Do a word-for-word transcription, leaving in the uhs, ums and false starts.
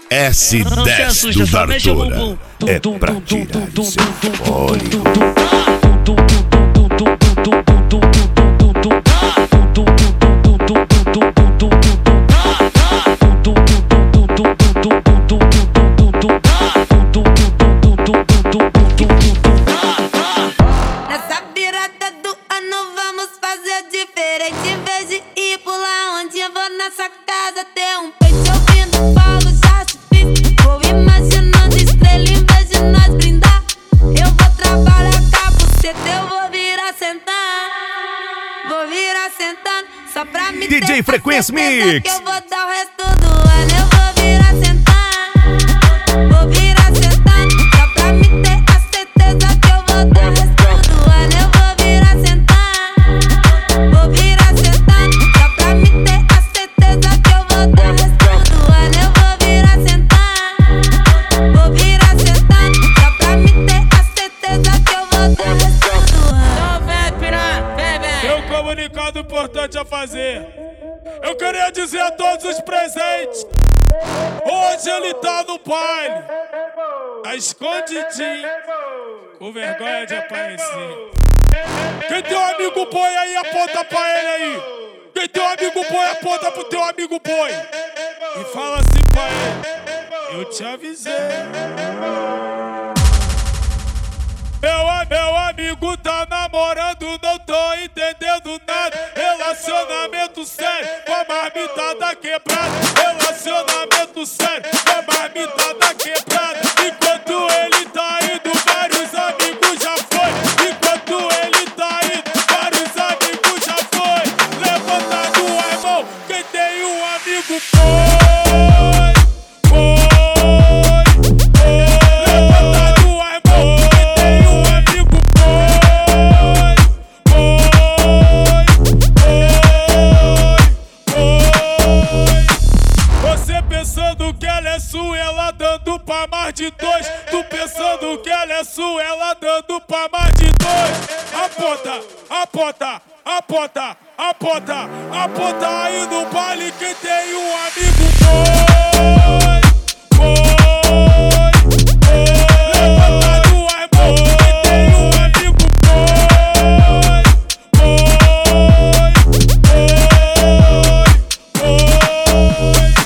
S dez do Dartora é pra tirar o seu fôlego. Nessa virada do ano vamos fazer diferente. Em vez de ir pular onde eu vou nessa casa ter um peito ouvindo Paulo já se fiz. Vou imaginando estrela em vez de nós brindar. Eu vou trabalhar com a buceta, eu vou virar sentar. Vou virar sentando só pra me D J ter Frequência Mix. que eu vou dar o resto do ano. Eu vou virar sentar. Vou virar sentando só pra me ter a certeza que eu vou dar o resto do ano. Eu vou virar sentando. Vou virar sentando só pra me ter a certeza que eu vou dar o resto do ano. Eu vou virar sentando. Vou virar sentando só pra me ter a certeza que eu vou dar o resto do ano. Então vem, piranha, vem, vem. Tem um comunicado importante a fazer. Eu queria dizer a todos os presentes: hoje ele tá no baile, tá escondidinho, com vergonha de aparecer. Quem tem um amigo boi aí, aponta pra ele aí. Quem tem um amigo boi, aponta pro teu amigo boi e fala assim pra ele: eu te avisei. Meu, meu amigo tá namorando, não tô entendendo nada. Relacionamento sério, com a marmita da quebrada. Relacionamento sério, com a marmita da quebrada. Enquanto ele tá indo, vários amigos já foi. Enquanto ele tá indo, vários amigos já foi. Levanta a mão, quem tem um amigo foi. Pensando que ela é sua, ela dando pra mais de dois. Tu pensando que ela é sua, ela dando pra mais de dois. Aponta, aponta, aponta, aponta, aponta aí no baile quem tem um amigo bom.